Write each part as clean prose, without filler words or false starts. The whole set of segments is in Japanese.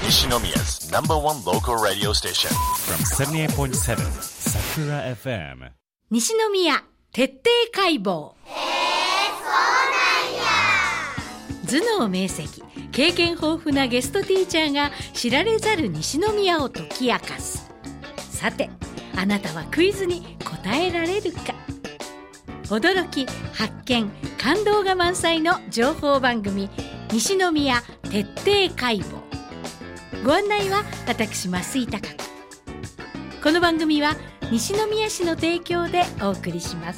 Nishinomiya's #1 local radio station from 78.7 Sakura FM 西宮徹底解剖。頭脳明晰、経験豊富なゲストティーチャーが知られざる西宮を解き明かす。さて、あなたはクイズに答えられるか。驚き、発見、感動が満載の情報番組、西宮徹底解剖。ご案内は私増井貴子。この番組は西宮市の提供でお送りします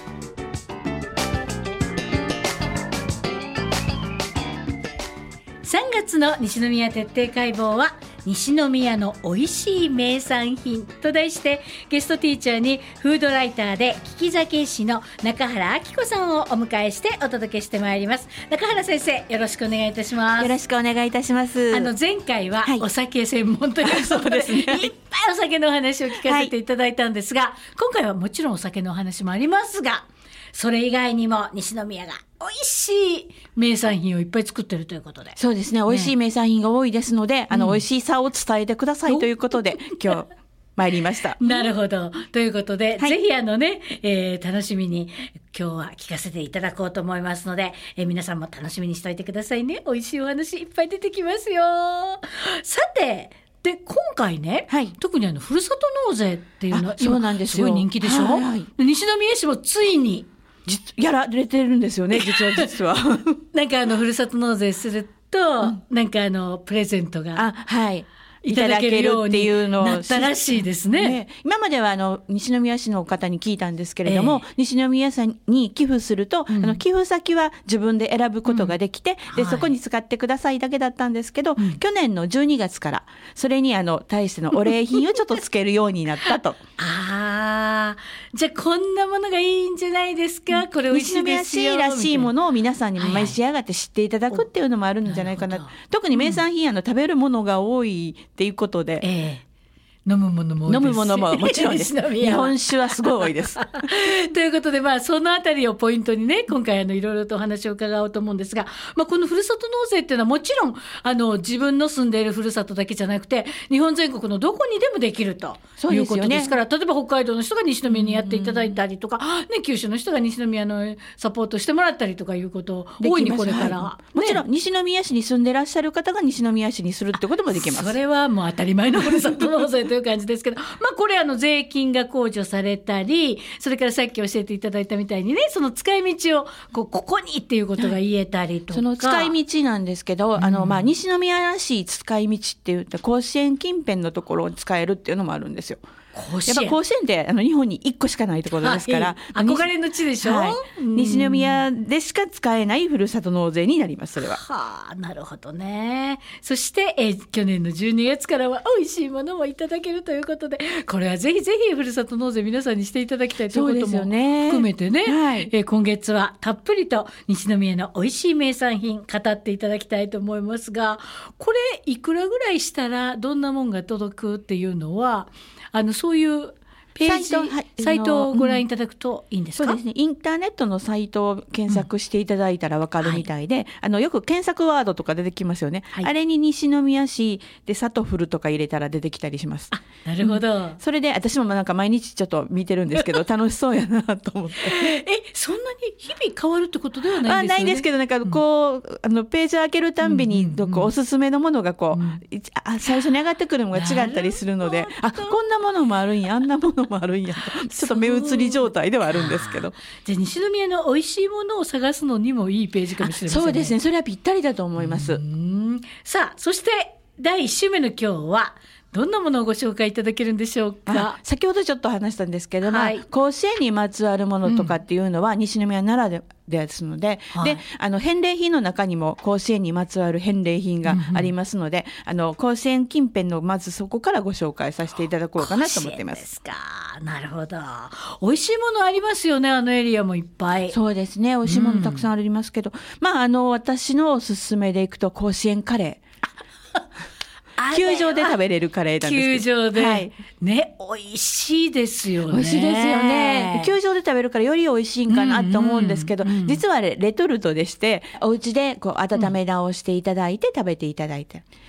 。3月の西宮徹底解剖は西宮のおいしい名産品と題して、ゲストティーチャーにフードライターで利き酒師の中原明子さんをお迎えしてお届けしてまいります。中原先生、よろしくお願いいたします。 よろしくお願いいたします。 前回はお酒専門ということで、 そうですね、 いっぱいお酒のお話を聞かせていただいたんですが、今回はもちろんお酒のお話もありますが、それ以外にも西宮が美味しい名産品をいっぱい作ってるということで。 そうですね、美味しい名産品が多いですので、美味しさを伝えてくださいということで今日参りました。 なるほど。ということで、ぜひ楽しみに今日は聞かせていただこうと思いますので、皆さんも楽しみにしておいてくださいね。美味しいお話いっぱい出てきますよ。さて、で今回ね、特にふるさと納税っていうのはそうなんですよ、 すごい人気でしょ、西宮市もついにやられてるんですよね、実はふるさと納税すると、プレゼントがいただけるようになったらしいですね。 今までは西宮市の方に聞いたんですけれども、西宮市に寄付すると、寄付先は自分で選ぶことができて、でそこに使ってくださいだけだったんですけど、去年の12月からそれに対してのお礼品をちょっとつけるようになったとじゃあこんなものがいいんじゃないですか。これ美味しいですよ。 西宮市らしいものを皆さんに召し上がって知っていただくっていうのもあるんじゃないかな。特に名産品食べるものが多いっていうことで、 飲むものも多いですし、 飲むものももちろんです日本酒はすごい多いですということで、そのあたりをポイントにね、今回いろいろとお話を伺おうと思うんですが、このふるさと納税っていうのはもちろん自分の住んでいるふるさとだけじゃなくて、日本全国のどこにでもできるということですから、例えば北海道の人が西宮にやっていただいたりとか、九州の人が西宮のサポートしてもらったりとかいうことを大いにこれから、 もちろん西宮市に住んでらっしゃる方が西宮市にするってこともできます。 それはもう当たり前のふるさと納税という感じですけどこれ税金が控除されたり、それからさっき教えていただいたみたいにね、その使い道をここにっていうことが言えたりとか、 その使い道なんですけど、西宮らしい使い道って言って甲子園近辺のところを使えるっていうのもあるんですよ。やっぱ甲子園って日本に1個しかないところですから、 憧れの地でしょ、 西宮でしか使えないふるさと納税になります。それはなるほどね。そして、去年の12月からは美味しいものもいただけるということで、これはぜひぜひふるさと納税皆さんにしていただきたいということも含めてね、今月はたっぷりと西宮の美味しい名産品語っていただきたいと思いますが、これいくらぐらいしたらどんなもんが届くっていうのはそういうページサイトをご覧いただくといいんですか？ そうですね、インターネットのサイトを検索していただいたら分かるみたいで、よく検索ワードとか出てきますよね、あれに西宮市でサトフルとか入れたら出てきたりします。 なるほど、 それで私も毎日ちょっと見てるんですけど楽しそうやなと思ってそんなに日々変わるってことではないんですよね。 ないんですけど、ページを開けるたんびにおすすめのものが最初に上がってくるのが違ったりするので、こんなものもあるんや、あんなものもあるんやとちょっと目移り状態ではあるんですけど、 じゃあ西宮の美味しいものを探すのにもいいページかもしれませんね。 そうですね、それはぴったりだと思います。 さあ、そして第1週目の今日はどんなものをご紹介いただけるんでしょうか？ 先ほどちょっと話したんですけども、甲子園にまつわるものとかっていうのは西宮ならでですので、返礼品の中にも甲子園にまつわる返礼品がありますので、甲子園近辺のまずそこからご紹介させていただこうかなと思っています。 ですか。なるほど。美味しいものありますよね、エリアもいっぱい。 そうですね、美味しいものたくさんありますけど、私のおすすめでいくと甲子園カレー球場で食べれるカレーなんですけど、 球場で、美味しいですよね。 美味しいですよね。球場で食べるからより美味しいんかなと思うんですけど、実はレトルトでして、お家で温め直していただいて食べていただいて、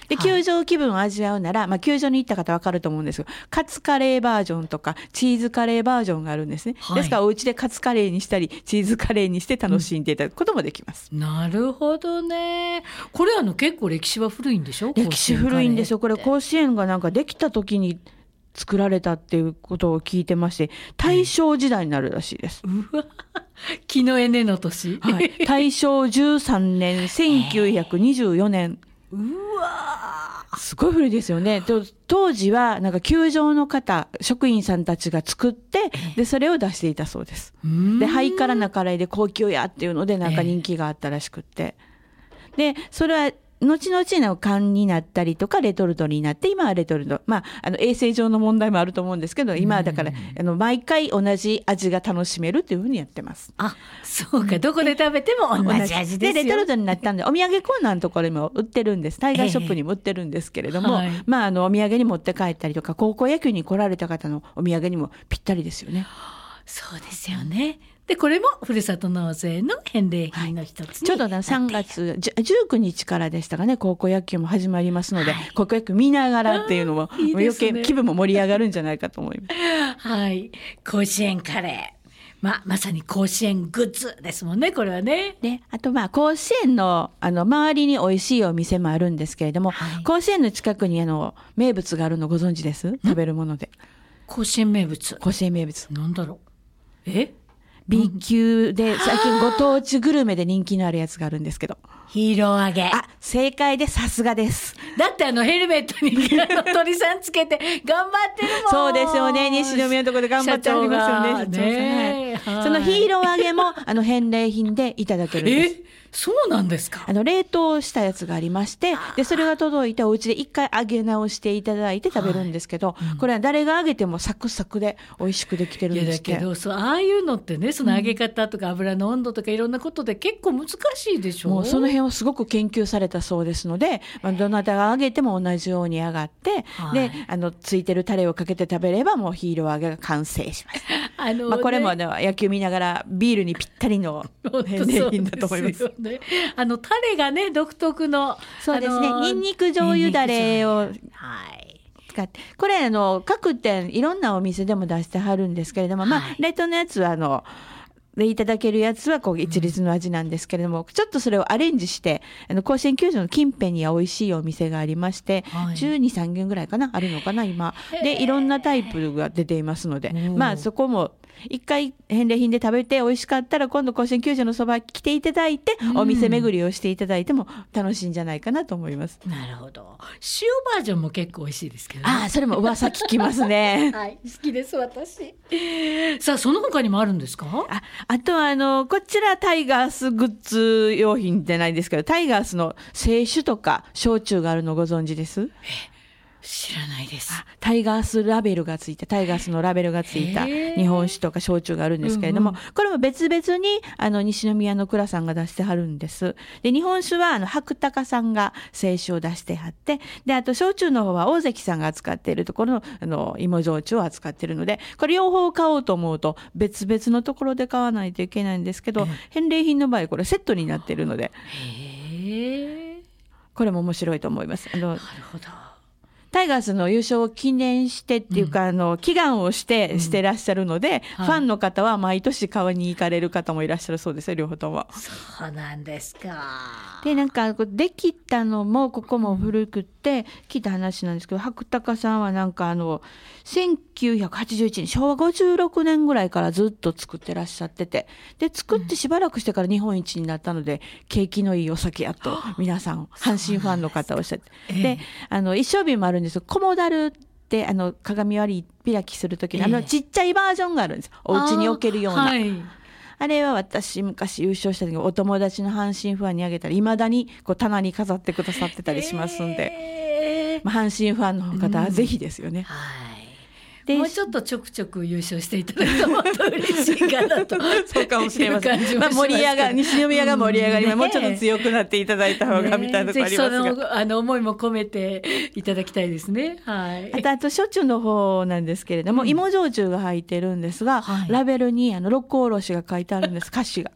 で球場気分を味わうなら、球場に行った方分かると思うんですけど、カツカレーバージョンとかチーズカレーバージョンがあるんですね、ですからお家でカツカレーにしたりチーズカレーにして楽しんでいただくこともできます、 なるほどね。これ結構歴史は古いんでしょ？ 歴史古いんですよ。これ甲子園がなんかできた時に作られたっていうことを聞いてまして、大正時代になるらしいです、 うわ、木のエネの年、 はい、大正13年1924年。 うわ、 すごい古いですよね。当時はなんか球場の方、職員さんたちが作って、でそれを出していたそうです。でハイカラなカレーで高級やっていうのでなんか人気があったらしくって、でそれは後々の缶になったりとかレトルトになって、今はレトルト、衛生上の問題もあると思うんですけど、今はだから毎回同じ味が楽しめるっていうふうにやってます。 あ、そうか、どこで食べても同じ味ですよ。 でレトルトになったんでお土産コーナーのところにも売ってるんです。タイガーショップにも売ってるんですけれども、 はい、 お土産に持って帰ったりとか、高校野球に来られた方のお土産にもぴったりですよね。 そうですよね。でこれもふるさと納税の返礼品の一つに、 ちょうど3月19日からでしたかね、高校野球も始まりますので、高校野球見ながらっていうのもいいですね、 余計気分も盛り上がるんじゃないかと思います。 はい、甲子園カレー、まさに甲子園グッズですもんね、これはね。 であと甲子園の周りに美味しいお店もあるんですけれども、はい、甲子園の近くに名物があるのご存知です？食べるもので。 甲子園名物。 甲子園名物。 なんだろう。 B 級で最近ご当地グルメで人気のあるやつがあるんですけど、 ヒーロー揚げ。 あ、正解で、さすがです。 だってヘルメットに鳥さんつけて頑張ってるもん。 そうですよね、西宮のところで頑張ってありますよね、社長さん、はい、そのヒーロー揚げも返礼品でいただけるんです。 そうなんですか。 冷凍したやつがありまして、でそれが届いてお家で一回揚げ直していただいて食べるんですけど、これは誰が揚げてもサクサクで美味しくできてるんですって。 いやだけどああいうのってね、その揚げ方とか油の温度とかいろんなことで結構難しいでしょう。 もうその辺をすごく研究されたそうですので、どなたが揚げても同じように揚がって、でついてるタレをかけて食べればもうヒーロー揚げが完成します。これも野球見ながらビールにぴったりの返礼品だと思います。 タレがね独特の、 そうですね、ニンニク醤油だれを使って、これ各店いろんなお店でも出してはるんですけれども、冷凍のやつはでいただけるやつは一律の味なんですけれども、ちょっとそれをアレンジして甲子園球場の近辺には美味しいお店がありまして、12、3軒ぐらいかな、あるのかな今で、いろんなタイプが出ていますので、そこも一回返礼品で食べて美味しかったら今度甲子園球場のそば来ていただいて、お店巡りをしていただいても楽しいんじゃないかなと思います。 なるほど。塩バージョンも結構美味しいですけどね。 それも噂聞きますねはい、好きです私。さあその他にもあるんですか？ あとはこちらタイガースグッズ用品じゃないですけど、タイガースの清酒とか焼酎があるのご存知です？ 知らないです。 タイガースラベルがついた、タイガースのラベルがついた日本酒とか焼酎があるんですけれども、これも別々に西宮の蔵さんが出してはるんです。で日本酒は白鷹さんが清酒を出してはって、であと焼酎の方は大関さんが扱っているところの芋焼酎を扱っているので、これ両方買おうと思うと別々のところで買わないといけないんですけど、返礼品の場合これセットになっているので、これも面白いと思います。 なるほど。 タイガースの優勝を記念してっていうか、祈願をしてらっしゃるので、ファンの方は毎年買いに行かれる方もいらっしゃるそうですよ、両方とも。 そうなんですか。 でできたのもここも古くって聞いた話なんですけど、白鷹さんは1981年昭和56年ぐらいからずっと作ってらっしゃってて、で作ってしばらくしてから日本一になったので、景気のいいお酒やと皆さん阪神ファンの方おっしゃって、で一升瓶もあるんですよ。コモダルって鏡割り開きする時のちっちゃいバージョンがあるんです。お家に置けるような。あれは私昔優勝した時お友達の阪神ファンにあげたらいまだに棚に飾ってくださってたりしますんで、阪神ファンの方はぜひですよね。 もうちょっとちょくちょく優勝していただくともっと嬉しいかなとそうかもしれません。西宮が盛り上がりもうちょっと強くなっていただいた方がみたいなところありますが、 ぜひその思いも込めていただきたいですね。 あと焼酎の方なんですけれども、芋焼酎が入ってるんですが、ラベルに六甲おろしが書いてあるんです、歌詞が。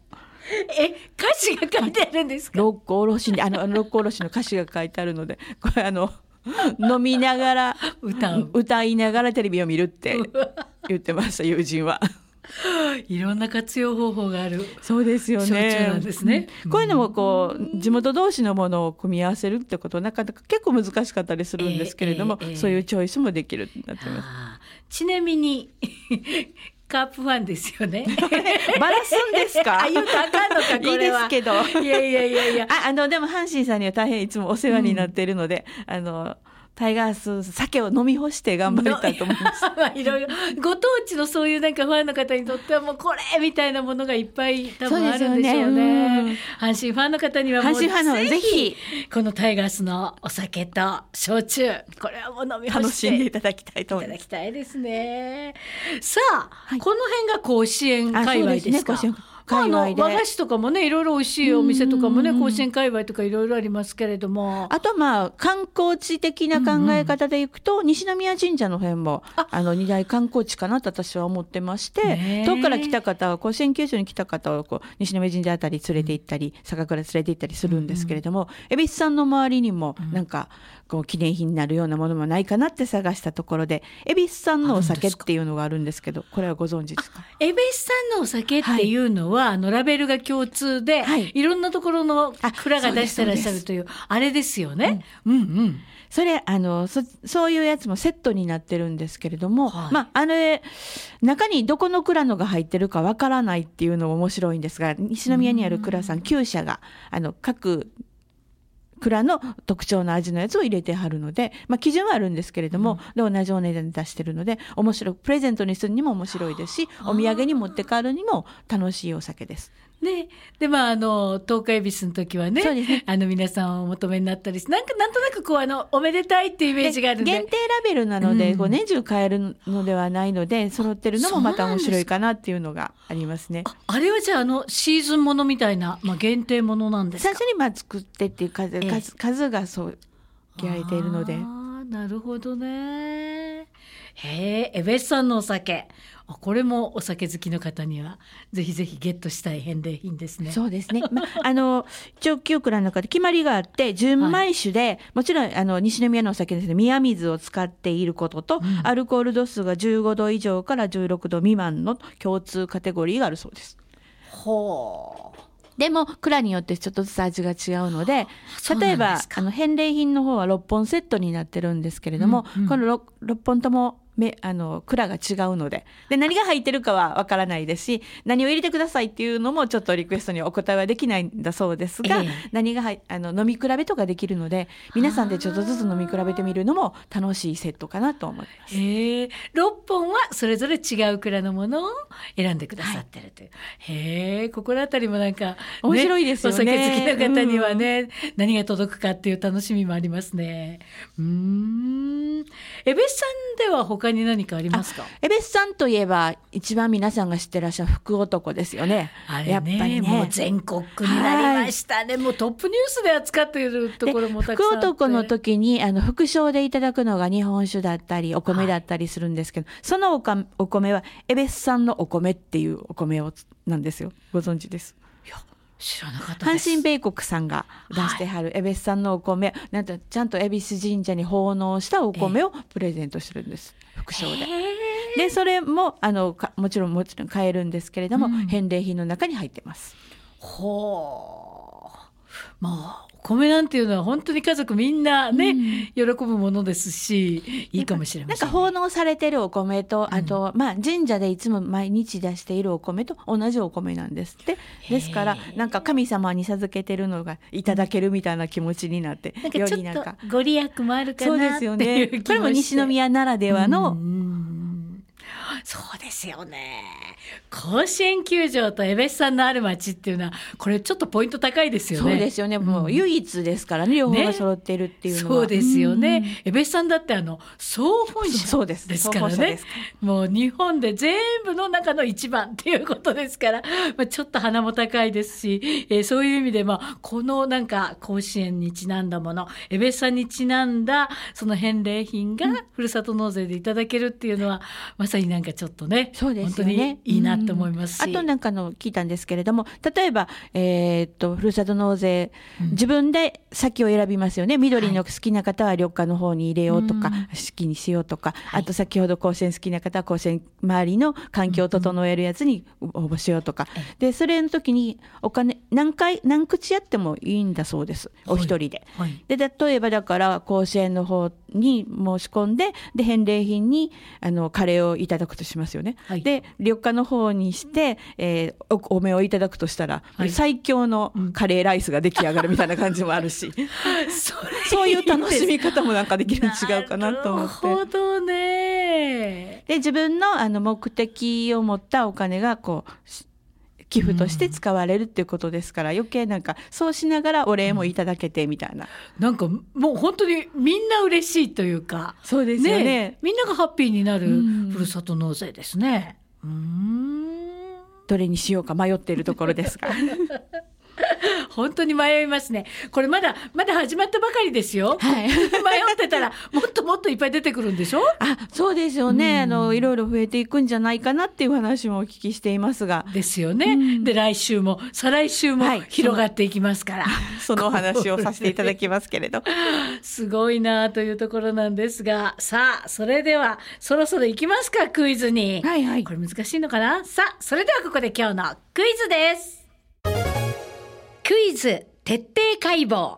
歌詞が書いてあるんですか？ 六甲おろしに六甲おろしの歌詞が書いてあるので、これ飲みながら歌いながらテレビを見るって言ってました、友人は。 いろんな活用方法がある。 そうですよね。 焼酎なんですね。 こういうのも地元同士のものを組み合わせるってことなかなか結構難しかったりするんですけれども、そういうチョイスもできるってなってます。 ちなみにカープファンですよね。 バラすんですか？ 言うとあかんのか、これは。 いいですけど。 いやでも阪神さんには大変いつもお世話になっているので、タイガース酒を飲み干して頑張りたいと思います。 いろいろご当地のそういうなんかファンの方にとってはもうこれみたいなものがいっぱい多分あるんでしょうね。阪神ファンの方にはもうぜひこのタイガースのお酒と焼酎、これはもう飲み干して楽しんでいただきたいと思います。 いただきたいですね。さあ、この辺が甲子園界隈ですか？和菓子とかもね、いろいろ美味しいお店とかもね、甲子園界隈とかいろいろありますけれども、 あと観光地的な考え方でいくと、西宮神社の辺も二大観光地かなと私は思ってまして、遠くから来た方は甲子園球場に来た方は西宮神社あたり連れて行ったり、坂倉連れて行ったりするんですけれども、恵比寿さんの周りにもなんか記念品になるようなものもないかなって探したところで、恵比寿さんのお酒っていうのがあるんですけど、これはご存知ですか？ 恵比寿さんのお酒っていうのは、ラベルが共通で、いろんなところの蔵が出してらっしゃるというあれですよね。 それそういうやつもセットになってるんですけれども、中にどこの蔵のが入ってるかわからないっていうのも面白いんですが、西宮にある蔵さん9社が各蔵の特徴の味のやつを入れてはるので、基準はあるんですけれども、で同じお値段で出してるので面白い、プレゼントにするにも面白いですし、お土産に持って帰るにも楽しいお酒です。 ね、で東海恵比寿の時はね、皆さんお求めになったりして、なんとなくおめでたいっていうイメージがあるんで、 限定ラベルなので、年中買えるのではないので、揃ってるのもまた面白いかなっていうのがありますね。 あれはじゃあシーズンものみたいな、限定ものなんですか？ 最初に作ってっていう数がそう決められているので。 なるほどね。恵比寿さんのお酒、これもお酒好きの方にはぜひぜひゲットしたい返礼品ですね。 そうですね。一応9蔵の中で決まりがあって、純米酒で、もちろん西宮のお酒ですね、宮水を使っていることと、アルコール度数が15度以上から16度未満の共通カテゴリーがあるそうです。でも蔵によってちょっとずつ味が違うので、例えば返礼品の方は6本セットになってるんですけれども、この 6本とも蔵が違うので、何が入ってるかはわからないですし、何を入れてくださいっていうのもちょっとリクエストにお答えはできないんだそうですが、何が飲み比べとかできるので、皆さんでちょっとずつ飲み比べてみるのも楽しいセットかなと思います。 6本はそれぞれ違う蔵のものを選んでくださってるという、ここらあたりもなんか、 面白いですよね。 お酒好きな方にはね、何が届くかっていう楽しみもありますね。恵比寿さんでは他に何かありますか？ 恵比寿さんといえば一番皆さんが知ってらっしゃる福男ですよね。 あれね、やっぱりね、もう全国区になりましたね。もうトップニュースで扱っているところもたくさんあって、 福男の時に副賞でいただくのが日本酒だったりお米だったりするんですけど、そのお米は恵比寿さんのお米っていうお米なんですよ。ご存知です？ いや、知らなかったです。 阪神米国さんが出してはる恵比寿さんのお米、なんとちゃんと恵比寿神社に奉納したお米をプレゼントしてるんです、副賞で。でそれももちろん買えるんですけれども、返礼品の中に入ってます。 お米なんていうのは本当に家族みんなね、喜ぶものですし、いいかもしれませんね。 奉納されてるお米と、あと神社でいつも毎日出しているお米と同じお米なんですって。ですから神様に授けてるのがいただけるみたいな気持ちになって、よりちょっとご利益もあるかなっていう気もして。そうですよね。 これも西宮ならではの、 そうですよね。甲子園球場と恵比寿さんのある町っていうのは、これちょっとポイント高いですよね。 そうですよね。もう唯一ですからね、両方が揃っているっていうのは。 そうですよね。恵比寿さんだって総本社ですからね。もう日本で全部の中の一番っていうことですから、ちょっと鼻も高いですし、そういう意味でこの甲子園にちなんだもの、恵比寿さんにちなんだその返礼品がふるさと納税でいただけるっていうのは、まさにちょっとね、 そうですよね、 本当にいいなと思いますし、 あとなんか聞いたんですけれども、例えば、ふるさと納税、自分で先を選びますよね。緑の好きな方は緑化の方に入れようとか、好きにしようとか、あと先ほど甲子園好きな方は甲子園周りの環境を整えるやつに応募しようとか、でそれの時にお金何口やってもいいんだそうです、お一人で。で例えばだから甲子園の方に申し込んで、返礼品にカレーをいただくとしますよね、で緑化の方にして、お米をいただくとしたら、最強のカレーライスが出来上がるみたいな感じもあるし、そういう楽しみ方もなんかできるの違うかなと思って。 なるほどね。 で自分の目的を持ったお金がこう寄付として使われるっていうことですから、余計なんかそうしながらお礼もいただけてみたいな、 なんかもう本当にみんな嬉しいというか、 そうですよね、 みんながハッピーになるふるさと納税ですね。 どれにしようか迷っているところですが本当に迷いますね。これまだ始まったばかりですよ、迷ってたらもっともっといっぱい出てくるんでしょ。 そうですよね、いろいろ増えていくんじゃないかなっていう話もお聞きしていますが。 ですよね、で来週も再来週も広がっていきますから、 そのお話をさせていただきますけれどすごいなというところなんですが、さあそれではそろそろ行きますか、クイズに。これ難しいのかな。さあそれではここで今日のクイズです。クイズ徹底解剖。そうなんや。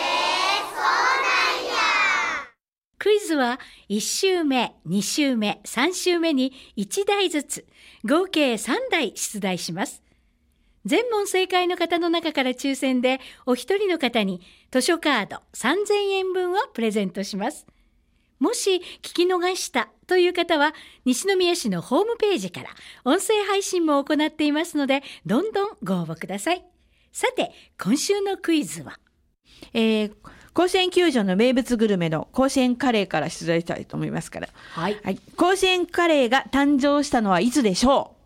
クイズは1週目、2週目、3週目に1題ずつ合計3題出題します。全問正解の方の中から抽選でお一人の方に図書カード3000円分をプレゼントします。もし聞き逃したという方は西宮市のホームページから音声配信も行っていますので、どんどんご応募ください。さて今週のクイズは、 甲子園球場の名物グルメの甲子園カレーから出題したいと思いますから、甲子園カレーが誕生したのはいつでしょ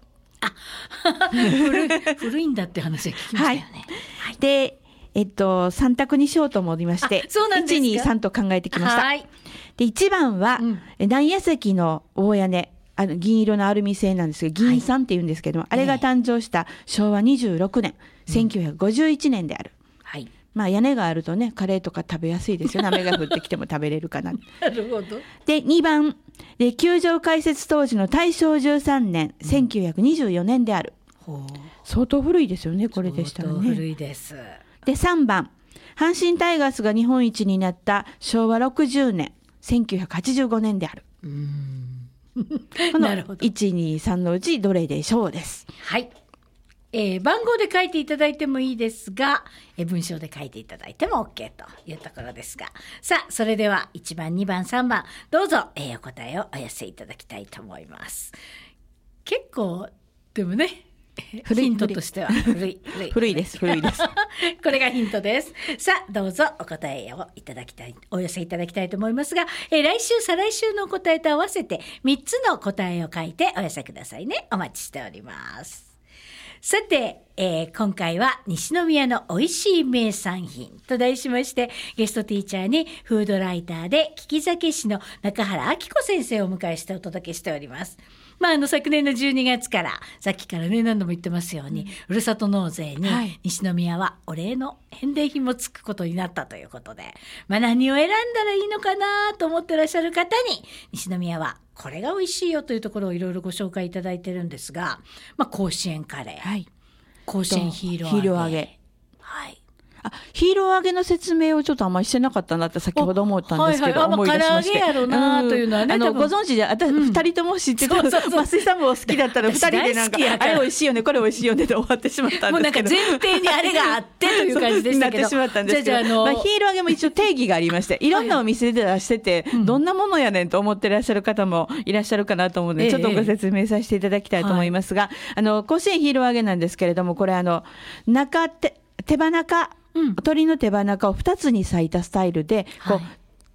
う。 古いんだって話は聞きましたよね。 で、3択にしようと思いまして、1、2、3と考えてきました。で1番は、内野席の大屋根、銀色のアルミ製なんですけど、銀傘っていうんですけども、あれが誕生した昭和26年、1951年である。屋根があるとね、カレーとか食べやすいですよね。雨が降ってきても食べれるかな。 なるほど。 で2番で、球場開設当時の大正13年、1924年である。相当古いですよね、これでしたらね。 相当古いです。 で3番、阪神タイガースが日本一になった昭和60年、1985年である。この1、2、3のうちどれでしょうです。 番号で書いていただいてもいいですが、文章で書いていただいても OK というところですが、さあそれでは1番2番3番どうぞ、お答えをお寄せいただきたいと思います。結構でもね、ヒントとしては古いですこれがヒントです。さあどうぞお答えをいただきたい、お寄せいただきたいと思いますが、来週再来週の答えと合わせて3つの答えを書いてお寄せくださいね。お待ちしております。さて、今回は西宮の美味しい名産品と題しまして、ゲストティーチャーにフードライターで利き酒師の中原明子先生をお迎えしてお届けしております。昨年の12月から、さっきからね何度も言ってますように、ふるさと納税に西宮はお礼の返礼品もつくことになったということで、何を選んだらいいのかなと思ってらっしゃる方に、西宮はこれが美味しいよというところをいろいろご紹介いただいてるんですが、甲子園カレー、甲子園ヒーロー揚げ、 ヒーロー揚げの説明をちょっとあんまりしてなかったなって先ほど思ったんですけど、思い出しまして、 唐揚げやろなというのはね、 ご存知で、私2人とも知ってた、増井さんも好きだったら2人でなんかあれ美味しいよねこれ美味しいよねで終わってしまったんですけど、 もう前提にあれがあってという感じでしたけどなってしまったんですけど、ヒーロー揚げも一応定義がありまして、いろんなお店で出してて、どんなものやねんと思ってらっしゃる方もいらっしゃるかなと思うので、ちょっとご説明させていただきたいと思いますが、甲子園ヒーロー揚げなんですけれども、これ手羽中、鶏の手羽中を2つに裂いたスタイルで、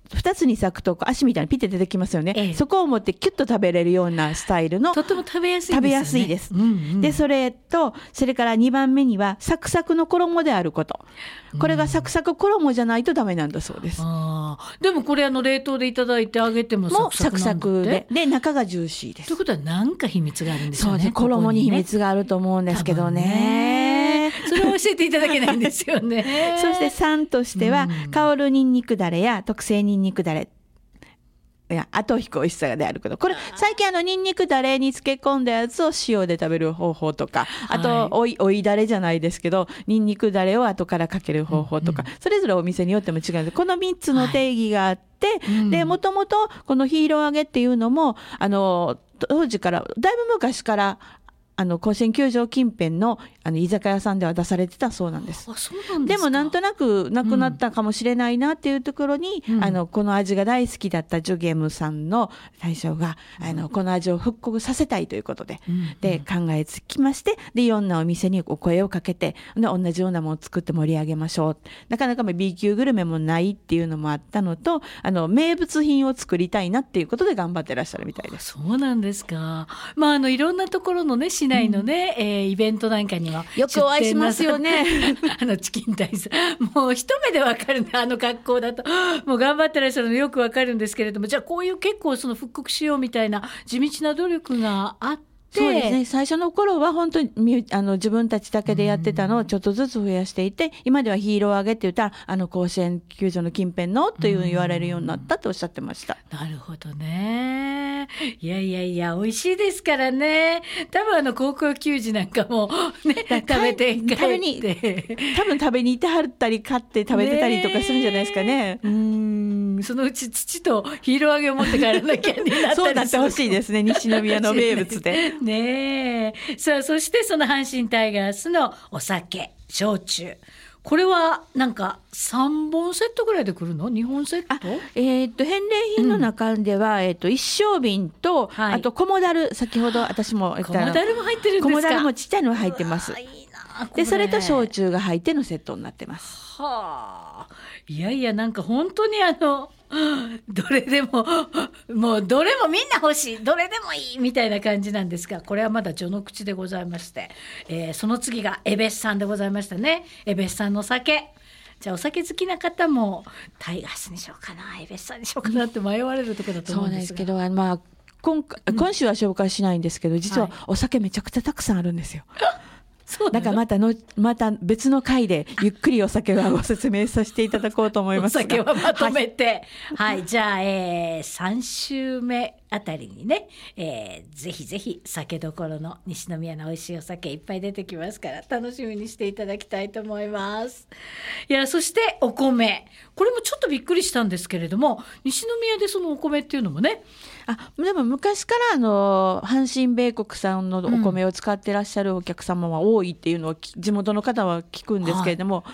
2つに裂くと足みたいにピッて出てきますよね、そこを持ってキュッと食べれるようなスタイルのとても食べやすいですよね。 食べやすいです、でそれから2番目にはサクサクの衣であること、これがサクサク衣じゃないとダメなんだそうです。 でもこれ冷凍でいただいてあげてもサクサクなんで、 で中がジューシーです。 ということは何か秘密があるんですよね。 そうね、衣に秘密があると思うんですけどね、 それを教えていただけないんですよねそして3としては、香るニンニクだれや特製ニンニクだれ、後引く美味しさであること。これ最近ニンニクだれに漬け込んだやつを塩で食べる方法とか、あとおいだれじゃないですけどニンニクだれを後からかける方法とか、それぞれお店によっても違うんです。この3つの定義があって、でもともとこのヒーロー揚げっていうのも当時からだいぶ昔から甲子園球場近辺の居酒屋さんでは出されてたそうなんです。 そうなんですか。 でもなんとなくなくなったかもしれないなっていうところに、この味が大好きだったジュゲムさんの大将がこの味を復刻させたいということで、で考えつきまして、でいろんなお店にお声をかけて、で同じようなものを作って盛り上げましょう。なかなかB 級グルメもないっていうのもあったのと、名物品を作りたいなっていうことで頑張ってらっしゃるみたいです。 そうなんですか。いろんなところのね、市内のね、イベントなんかにはよくお会いしますよねチキン大佐もう一目でわかるね、格好だともう頑張ってらっしゃるのよくわかるんですけれども、じゃあこういう結構その復刻しようみたいな地道な努力があって、 そうですね、最初の頃は本当に自分たちだけでやってたのをちょっとずつ増やしていて、今ではヒーロー揚げって言ったら甲子園球場の近辺のという言われるようになったとおっしゃってました。 なるほどね。いや美味しいですからね。多分高校球児なんかもね食べて帰って多分食べに行ってはったり買って食べてたりとかするんじゃないですかね。 そのうち土とヒーロー揚げを持って帰らなきゃになったりするそうなってほしいですね、西宮の名物でねえ。さあ、そしてその阪神タイガースのお酒、焼酎、これはなんか3本セットぐらいで来るの？2本セット？ 返礼品の中では、一升瓶と、あとコモダル、先ほど私も言ったコモダルも入ってるんですか？ コモダルもちっちゃいのが入ってます。 いいな。 でそれと焼酎が入ってのセットになってます。 はあ、いやなんか本当にどれでももうどれもみんな欲しい、どれでもいいみたいな感じなんですが、これはまだ序の口でございまして、その次がエベスさんでございましたね。エベスさんの酒、じゃあお酒好きな方もタイガースにしようかな、エベスさんにしようかなって迷われるところだと思うんですが、 そうなんですけど、今週は紹介しないんですけど、実はお酒めちゃくちゃたくさんあるんですよ。だからまた別の回でゆっくりお酒はご説明させていただこうと思いますが、 お酒はまとめて、じゃあ、3週目あたりにね、ぜひぜひ酒どころの西宮の美味しいお酒いっぱい出てきますから楽しみにしていただきたいと思います。いや、そしてお米、これもちょっとびっくりしたんですけれども、西宮でそのお米っていうのもね、 でも昔から阪神米国産のお米を使ってらっしゃるお客様は多いっていうのを地元の方は聞くんですけれども、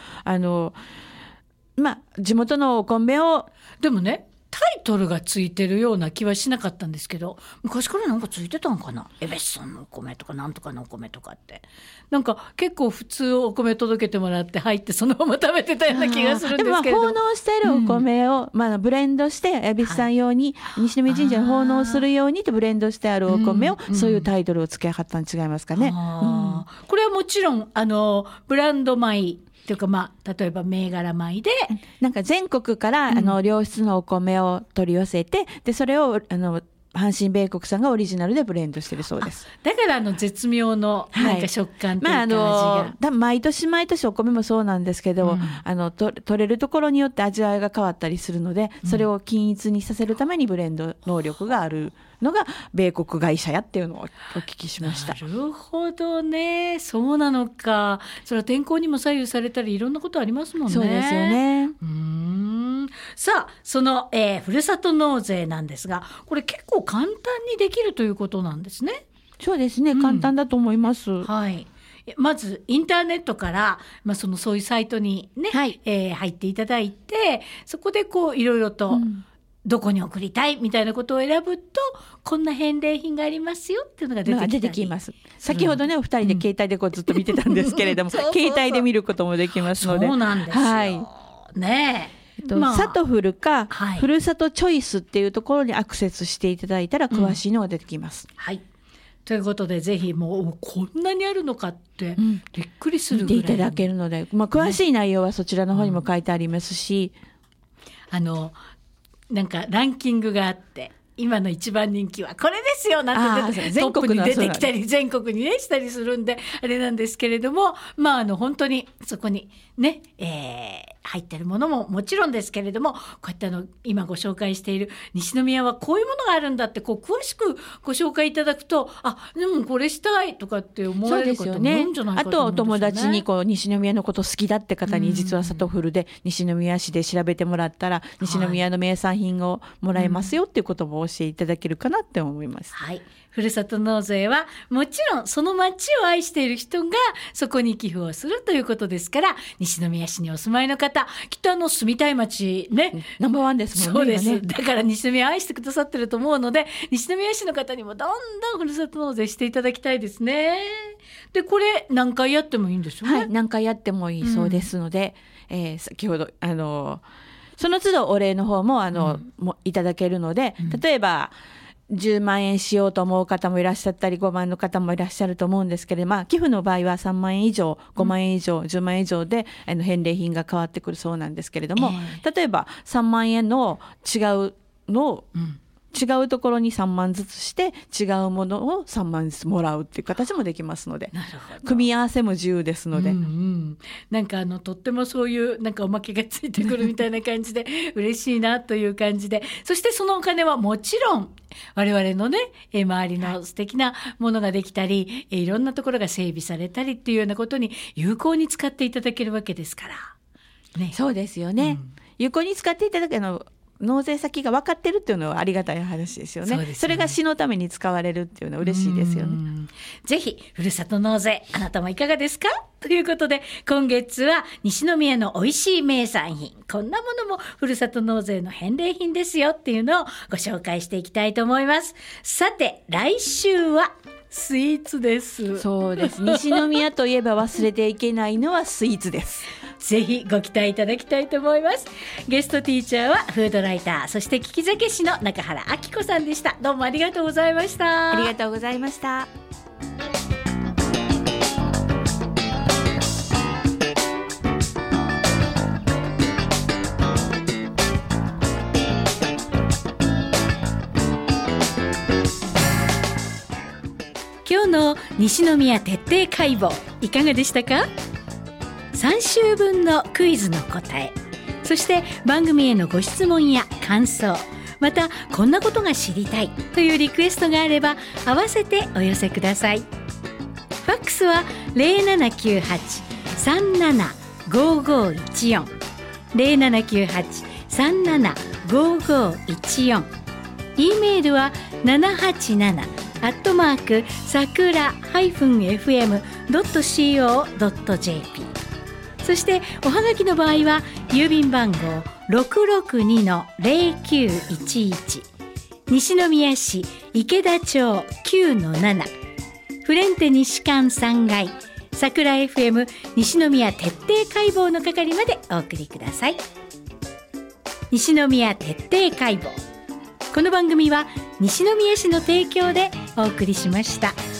地元のお米をでもね、タイトルがついてるような気はしなかったんですけど、昔からなんかついてたんかな、エベスさんのお米とかなんとかのお米とかって、なんか結構普通お米届けてもらって入ってそのまま食べてたような気がするんですけれども、 奉納しているお米を、ブレンドしてエベスさん用に、西宮神社に奉納するようにとブレンドしてあるお米を、そういうタイトルをつけはったん違いますかね。 これはもちろんブランド米というか、例えば銘柄米でなんか全国から良質のお米を取り寄せて、でそれを阪神米国さんがオリジナルでブレンドしてるそうです。 だから絶妙のなんか食感というか味が、 多分毎年お米もそうなんですけど、取れるところによって味わいが変わったりするので、それを均一にさせるためにブレンド能力があるのが米国会社やっていうのをお聞きしました。 なるほどね、そうなのか。それは天候にも左右されたりいろんなことありますもんね。 そうですよね。 さあ、その、ふるさと納税なんですが、これ結構簡単にできるということなんですね。 そうですね、簡単だと思います。 まずインターネットから、そういうサイトにね、入っていただいて、そこでいろいろと、どこに送りたいみたいなことを選ぶと、こんな返礼品がありますよっていうのが出てきます。 先ほどね、お二人で携帯でずっと見てたんですけれども、携帯で見ることもできますので。 そうなんですよ、ねえ。 サトフルか、 はいふるさとチョイスっていうところにアクセスしていただいたら詳しいのが出てきます。 はいということでぜひもうこんなにあるのかってびっくりする見ぐらいていただけるので、詳しい内容はそちらの方にも書いてありますし、 なんかランキングがあって今の一番人気はこれですよなんて全国のトップに出てきたり全国にねしたりするんであれなんですけれども、本当にそこにね、入ってるものももちろんですけれども、こうやって今ご紹介している西宮はこういうものがあるんだってこう詳しくご紹介いただくと、でもこれしたいとかって思われる方もいるんじゃないかと思うんですよね。 あとお友達に西宮のこと好きだって方に、実はサトフルで西宮市で調べてもらったら西宮の名産品をもらえますよっていうことも教えていただけるかなって思います。 はい、ふるさと納税はもちろんその町を愛している人がそこに寄付をするということですから、西宮市にお住まいの方、きっと住みたい町ね、 ナンバーワンですもんね。 そうです。だから西宮愛してくださってると思うので、西宮市の方にもどんどんふるさと納税していただきたいですね。でこれ何回やってもいいんですよね。 はい、何回やってもいいそうですので、先ほどその都度お礼の方ももいただけるので、例えば10万円しようと思う方もいらっしゃったり5万の方もいらっしゃると思うんですけれど、寄付の場合は3万円以上5万円以上、10万円以上で返礼品が変わってくるそうなんですけれども、例えば3万円の違うのを、違うところに3万ずつして違うものを3万ずつもらうっていう形もできますので、 なるほど、 組み合わせも自由ですので、 なんかとってもそういうなんかおまけがついてくるみたいな感じで嬉しいなという感じで、そしてそのお金はもちろん我々のね周りの素敵なものができたり、いろんなところが整備されたりっていうようなことに有効に使っていただけるわけですから、ね、 そうですよね、有効に使っていただける納税先が分かってるっていうのはありがたい話ですよね。 そうですよね。 それが市のために使われるっていうのは嬉しいですよね。 ぜひふるさと納税あなたもいかがですかということで、今月は西宮の美味しい名産品、こんなものもふるさと納税の返礼品ですよっていうのをご紹介していきたいと思います。さて来週はスイーツです。 そうです。西宮といえば忘れていけないのはスイーツです。 ぜひご期待いただきたいと思います。ゲストティーチャーはフードライター、そして聞き酒師の中原明子さんでした。どうもありがとうございました。 ありがとうございました。 今日の西宮徹底解剖いかがでしたか。3週分のクイズの答え、そして番組へのご質問や感想、またこんなことが知りたいというリクエストがあれば合わせてお寄せください。ファックスは 0798-375514 0798-375514、 E メールは787-sakura-fm.co.jp、 そしておはがきの場合は郵便番号 662-0911 西宮市池田町 9-7 フレンテ西館3階桜 FM 西宮徹底解剖の係までお送りください。西宮徹底解剖、この番組は西宮市の提供でお送りしました。